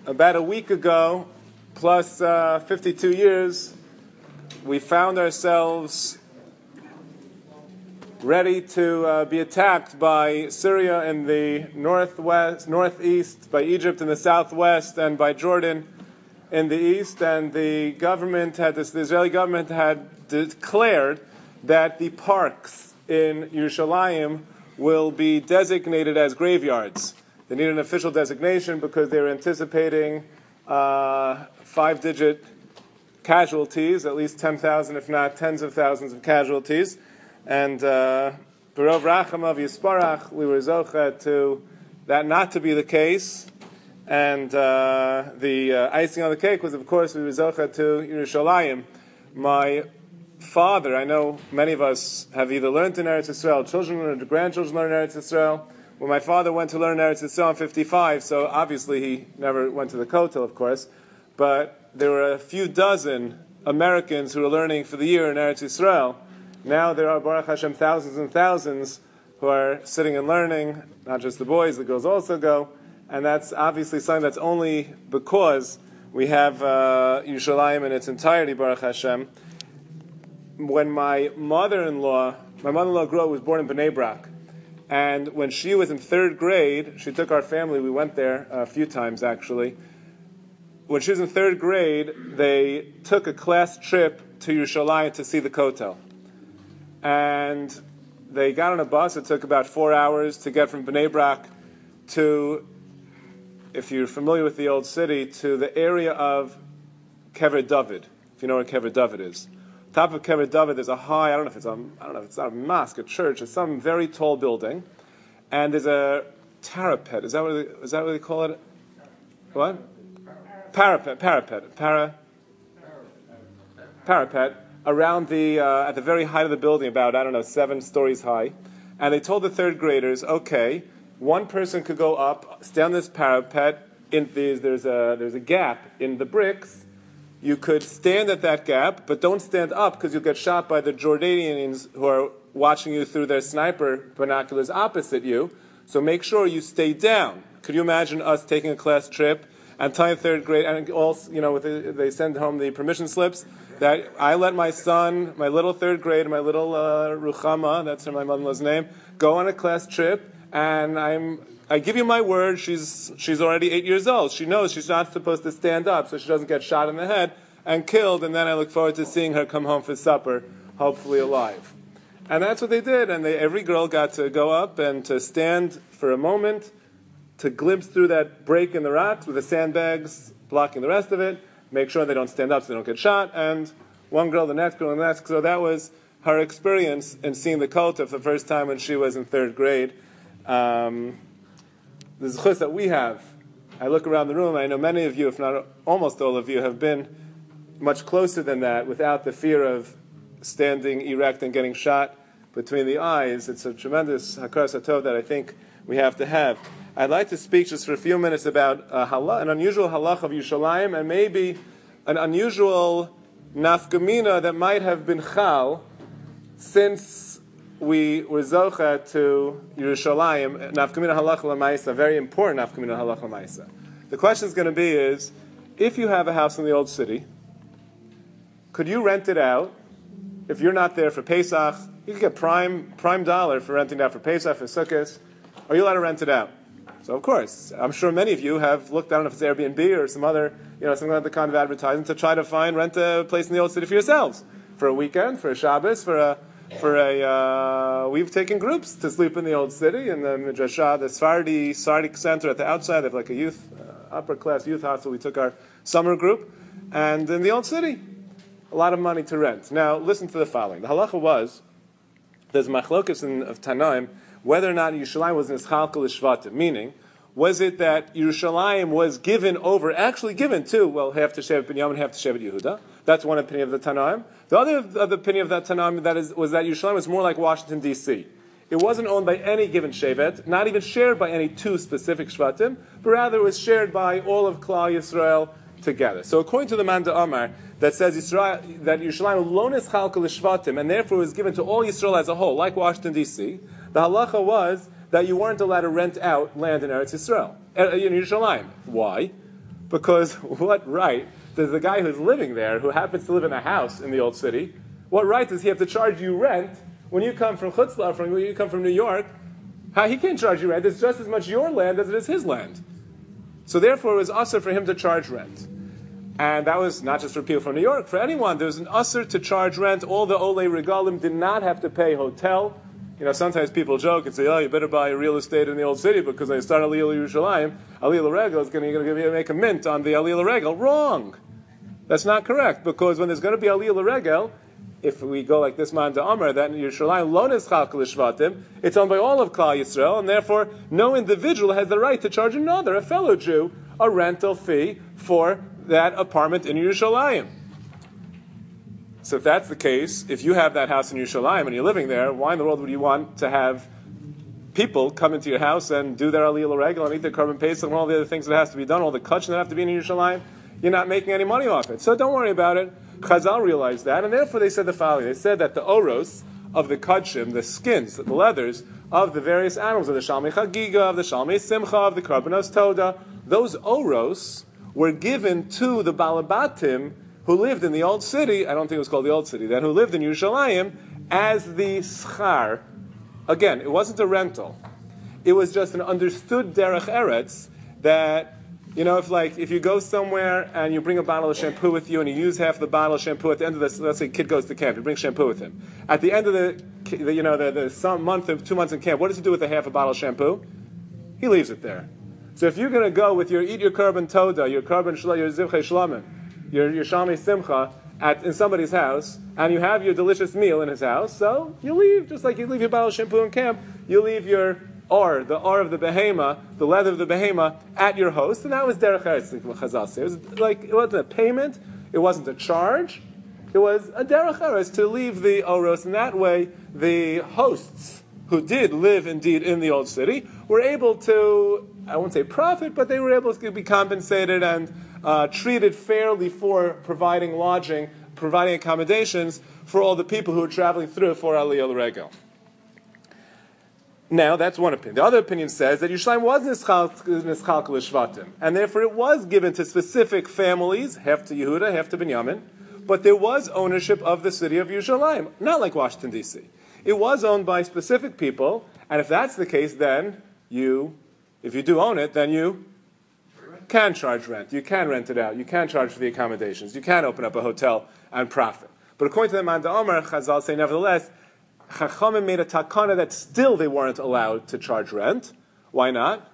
about a week ago, plus 52 years, we found ourselves ready to be attacked by Syria in the northeast, by Egypt in the southwest, and by Jordan in the east. And the Israeli government had declared that the parks in Yerushalayim will be designated as graveyards. They need an official designation because they were anticipating 5-digit casualties, at least 10,000, if not tens of thousands of casualties. And Berov Rachamav Yisparach, we were zocha to that not to be the case. And the icing on the cake was, of course, we were zocha to Yerushalayim. My father, I know many of us have either learned in Eretz Yisrael, children or grandchildren learn in Eretz Yisrael. When my father went to learn Eretz Yisrael in 55, so obviously he never went to the Kotel, of course, but there were a few dozen Americans who were learning for the year in Eretz Yisrael. Now there are, Baruch Hashem, thousands and thousands who are sitting and learning, not just the boys, the girls also go, and that's obviously something that's only because we have Yerushalayim in its entirety, Baruch Hashem. When my mother-in-law was born in Bnei Brak, and when she was in 3rd grade, she took our family, we went there a few times actually. When she was in 3rd grade, they took a class trip to Yerushalayim to see the Kotel. And they got on a bus, it took about 4 hours to get from Bnei Brak to, if you're familiar with the old city, to the area of Kever David, if you know where Kever David is. Top of Kever David, there's a high, it's not a mosque, a church, it's some very tall building, and there's a parapet. Is that what they call it? What? Parapet around the at the very height of the building, about 7 stories high, and they told the 3rd graders, okay, one person could go up, stay on this parapet. There's a gap in the bricks. You could stand at that gap, but don't stand up because you'll get shot by the Jordanians who are watching you through their sniper binoculars opposite you. So make sure you stay down. Could you imagine us taking a class trip and telling 3rd grade, and also, they send home the permission slips, that I let my son, my little 3rd grade, my little Ruchama, that's my mother-in-law's name, go on a class trip, and I give you my word, she's already 8 years old. She knows she's not supposed to stand up so she doesn't get shot in the head and killed, and then I look forward to seeing her come home for supper, hopefully alive. And that's what they did, and every girl got to go up and to stand for a moment, to glimpse through that break in the rocks with the sandbags blocking the rest of it, make sure they don't stand up so they don't get shot, and one girl, the next girl, and the next. So that was her experience in seeing the Kotel for the first time when she was in 3rd grade. The zchus that we have, I look around the room, I know many of you, if not almost all of you, have been much closer than that without the fear of standing erect and getting shot between the eyes. It's a tremendous hakaras hatov that I think we have to have. I'd like to speak just for a few minutes about an unusual halach of Yerushalayim and maybe an unusual nafkamina that might have been chal since we were zocha to Yerushalayim, nafkamina halach l'maisa, very important nafkamina halach l'maisa. The question is going to be is, if you have a house in the old city, could you rent it out? If you're not there for Pesach, you can get prime dollar for renting it out for Pesach, for Sukkot. Are you allowed to rent it out? So of course, I'm sure many of you have looked, I don't know if it's Airbnb or some other, some other kind of advertising to try to rent a place in the old city for yourselves. For a weekend, for a Shabbos, we've taken groups to sleep in the old city, in the Midrashah, the Sephardic Center at the outside. They have like a upper class youth hostel. We took our summer group, and in the old city, a lot of money to rent. Now, listen to the following. The halacha was, there's machlokas of Tanaim, whether or not Yerushalayim was nischalkel l'shvatim, meaning, was it that Yerushalayim was actually given to, half to Shevet Binyamin, half to Shevet Yehuda? That's one opinion of the Tanaim. The other opinion of that Tanaim was that Yerushalayim was more like Washington, D.C. It wasn't owned by any given Shevet, not even shared by any 2 specific Shvatim, but rather it was shared by all of Klal Yisrael together. So according to the Manda Amar, that says that Yerushalayim lo nischalkel l'shvatim, and therefore was given to all Yisrael as a whole, like Washington, D.C., the halacha was that you weren't allowed to rent out land in Eretz Yisrael, in Yerushalayim. Why? Because what right does the guy who's living there, who happens to live in a house in the old city, what right does he have to charge you rent when you come from Chutzlar, when you come from New York? He can't charge you rent. It's just as much your land as it is his land. So therefore, it was usher for him to charge rent. And that was not just for people from New York. For anyone, there was an usher to charge rent. All the Olei Regalim did not have to pay hotel. Sometimes people joke and say, oh, you better buy real estate in the old city because when you start Aliyah Yerushalayim, Aliyah Regel is going to make a mint on the Aliyah Regel. Wrong. That's not correct, because when there's going to be Aliyah Regel, if we go like this man to Amr, that in Yerushalayim lo nischal kol shvatim, it's owned by all of Klal Yisrael, and therefore no individual has the right to charge another, a fellow Jew, a rental fee for that apartment in Yerushalayim. So if that's the case, if you have that house in Yerushalayim and you're living there, why in the world would you want to have people come into your house and do their Aliyah L'Regel and eat their Korban Pesach and all the other things that has to be done, all the kachim that have to be in Yerushalayim? You're not making any money off it. So don't worry about it. Chazal realized that, and therefore they said the following. They said that the oros of the kachim, the skins, the leathers of the various animals, of the Shalmei Chagiga, of the Shalmei Simcha, of the Karbanos Toda, those oros were given to the Balabatim who lived in the old city. I don't think it was called the old city then, who lived in Yerushalayim, as the schar. Again, it wasn't a rental. It was just an understood derech eretz that, if you go somewhere and you bring a bottle of shampoo with you and you use half the bottle of shampoo at the end of this, let's say a kid goes to camp, he brings shampoo with him. At the end of the month of 2 months in camp, what does he do with the half a bottle of shampoo? He leaves it there. So if you're going to go with eat your Korban Toda, your Korban Shla, your Zivchei Shlamim, your Shalmei Simcha in somebody's house, and you have your delicious meal in his house, so you leave, just like you leave your bottle of shampoo in camp, you leave your the or of the behema, the leather of the behema, at your host, and that was derech eretz, like Chazal says. It wasn't a payment, it wasn't a charge, it was a derech eretz to leave the oros, and that way the hosts who did live indeed in the old city were able to, I won't say profit, but they were able to be compensated and treated fairly for providing lodging, providing accommodations for all the people who were traveling through for Aliyah L'Regel. Now, that's one opinion. The other opinion says that Yerushalayim was nischal kol shvatim, and therefore it was given to specific families, half to Yehuda, half to Binyamin, but there was ownership of the city of Yerushalayim, not like Washington, D.C. It was owned by specific people, and if that's the case, then if you do own it, then you can charge rent. You can rent it out. You can charge for the accommodations. You can open up a hotel and profit. But according to the Man Omer, Chazal say, nevertheless, Chachamim made a takana that still they weren't allowed to charge rent. Why not?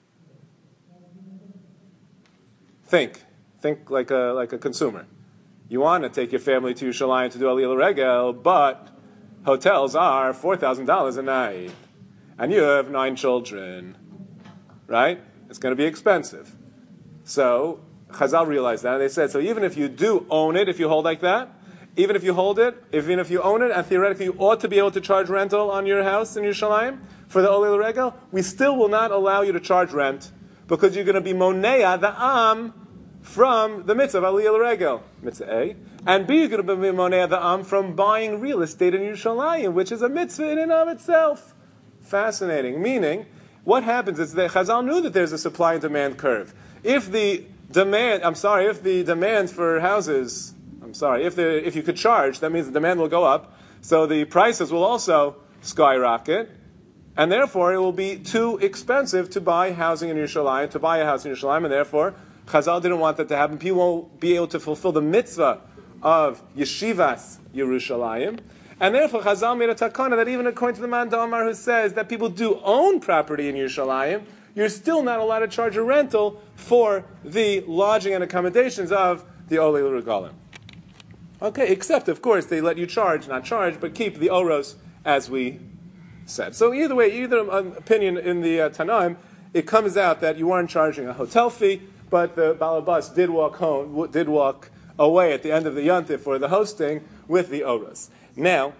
Think like a consumer. You want to take your family to Yerushalayim to do Aliyah L'Regel, but hotels are $4,000 a night, and you have 9 children, right? It's going to be expensive. So Chazal realized that, and they said, so even if you do own it, if you hold like that, even if you own it, and theoretically you ought to be able to charge rental on your house in Yerushalayim for the Olei L'Regel, we still will not allow you to charge rent because you're going to be monea the am from the mitzvah of Aliyah L'Regel, mitzvah A, and B, you're going to be monea the am from buying real estate in Yerushalayim, which is a mitzvah in and of itself. Fascinating. Meaning, what happens is that Chazal knew that there's a supply and demand curve. If the demand for houses, if you could charge, that means the demand will go up, so the prices will also skyrocket, and therefore it will be too expensive to buy housing in Yerushalayim, to buy a house in Yerushalayim, and therefore Chazal didn't want that to happen. People won't be able to fulfill the mitzvah of Yeshivas Yerushalayim, and therefore Chazal made a takana that even according to the Man Omar who says that people do own property in Yerushalayim, you're still not allowed to charge a rental for the lodging and accommodations of the Olei L'Regalim. Okay, except, of course, they let you not charge, but keep the oros, as we said. So either way, either opinion in the Tanaim, it comes out that you weren't charging a hotel fee, but the Balabas did walk away at the end of the Yontif for the hosting with the oros. Now,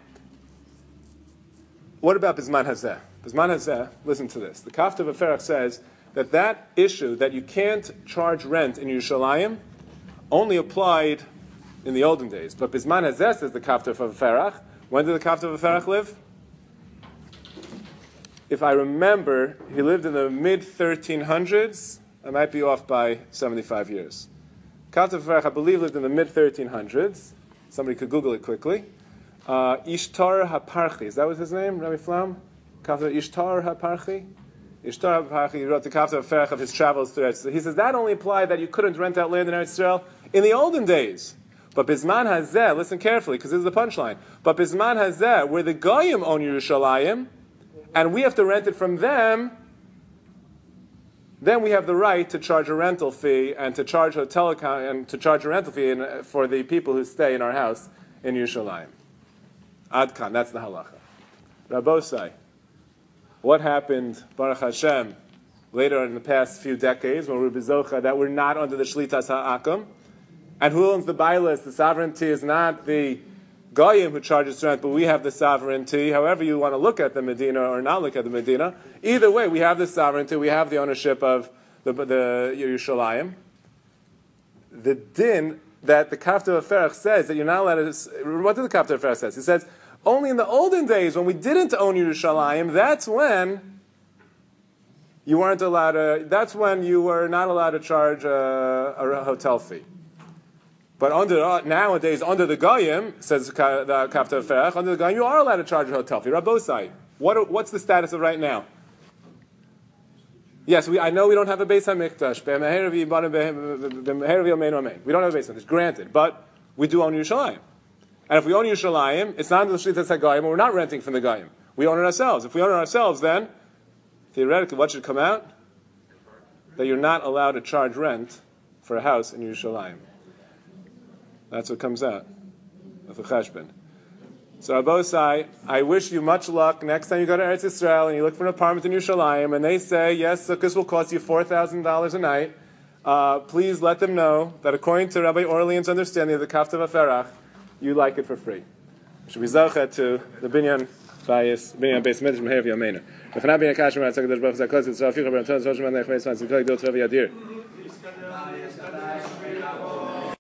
what about Bisman Hazeh? Bisman Hazeh, listen to this. The Kaftav Aferach says that issue, that you can't charge rent in Yerushalayim, only applied in the olden days. But Bisman Hazeh, says the Kaftav Aferach. When did the Kaftav Aferach live? If I remember, he lived in the mid-1300s, I might be off by 75 years. Kafta Ferach, I believe, lived in the mid-1300s. Somebody could Google it quickly. Ishtar HaParchi, is that was his name, Rabbi Flam? Kafta Ishtar HaParchi? Ishtar HaParchi, he wrote the Kafta Ferach of his travels through Eretz Yisrael. He says that only applied that you couldn't rent out land in Eretz Yisrael in the olden days. But Bisman Hazeh, listen carefully, because this is the punchline. But Bisman Hazeh, where the Goyim own Yerushalayim, and we have to rent it from them, then we have the right to charge a rental fee and to charge hotel account and to charge a rental fee for the people who stay in our house in Yerushalayim. Adkan, that's the halacha. Rabbosai, what happened, Baruch Hashem, later in the past few decades when we're bezocha that we're not under the shlitas ha'akum, and who owns the bailas? The sovereignty is not the Goyim who charges rent, but we have the sovereignty. However you want to look at the Medina or not look at the Medina, either way, we have the sovereignty, we have the ownership of the Yerushalayim. The din that the Kafta Ferach says that you're not allowed to. What did the Kafta Ferach says? He says only in the olden days when we didn't own Yerushalayim, that's when you weren't allowed to. That's when you were not allowed to charge a hotel fee. But nowadays, under the Goyim, says the Kafta Ferach, under the Goyim, you are allowed to charge a hotel fee. Rabbosai, what's the status of right now? Yes, I know we don't have a Beis HaMikdash. We don't have a Beis HaMikdash, granted. But we do own Yerushalayim. And if we own Yerushalayim, it's not in the Shlitas HaGoyim, and we're not renting from the Goyim. We own it ourselves. If we own it ourselves, then, theoretically, what should come out? That you're not allowed to charge rent for a house in Yerushalayim. That's what comes out of the cheshbon. So Abosai, I wish you much luck next time you go to Eretz Yisrael and you look for an apartment in Yerushalayim and they say, yes, sukkahs will cost you $4,000 a night. Please let them know that according to Rabbi Orlean's understanding of the Kafta Ferach, you like it for free. Should be zachet to the binyan Beis Midrash Meher V'Yameinu. V'chana binyan kashim ha'tzak Kadosh Baruch Hu zakos yitzra'aficha b'rantzon z'rosh manech v'yitzman z'koy gdol tzrav yadir.